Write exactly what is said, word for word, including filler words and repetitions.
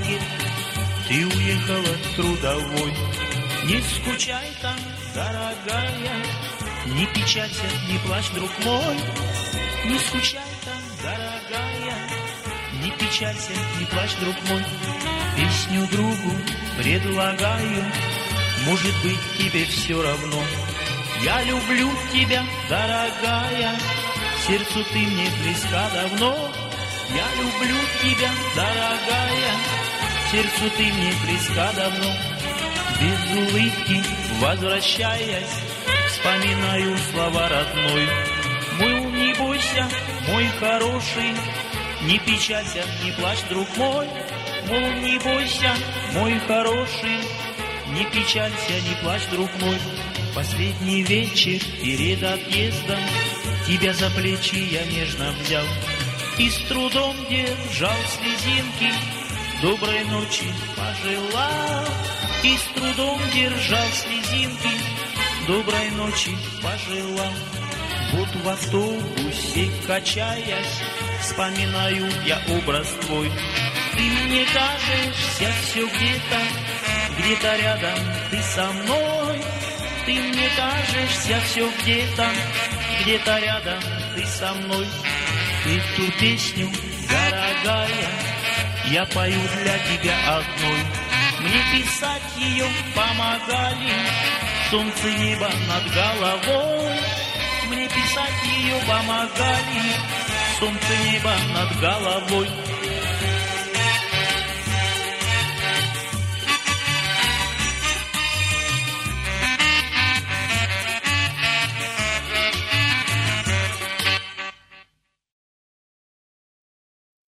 дороге ты уехала трудовой. Не скучай там, дорогая, не печалься, не плачь, друг мой. Не скучай там, дорогая, не печалься, не плачь, друг мой. Песню другу предлагаю, может быть, тебе все равно. Я люблю тебя, дорогая, сердцу ты мне близка давно. Я люблю тебя, дорогая, сердцу ты мне близка давно. Без улыбки возвращаясь, вспоминаю слова родной. Мол, не бойся, мой хороший, не печалься, не плачь, друг мой. Мол, не бойся, мой хороший, не печалься, не плачь, друг мой. Последний вечер перед отъездом тебя за плечи я нежно взял и с трудом держал слезинки, доброй ночи пожелал. И с трудом держал слезинки, доброй ночи пожелал. Вот в автобусе качаясь, вспоминаю я образ твой. Ты мне кажешься все где-то, где-то рядом ты со мной. Ты мне кажешься все где-то, где-то рядом ты со мной. Эту песню, дорогая, я пою для тебя одной. Мне писать ее помогали солнце, небо над головой. Мне писать ее помогали солнце, небо над головой.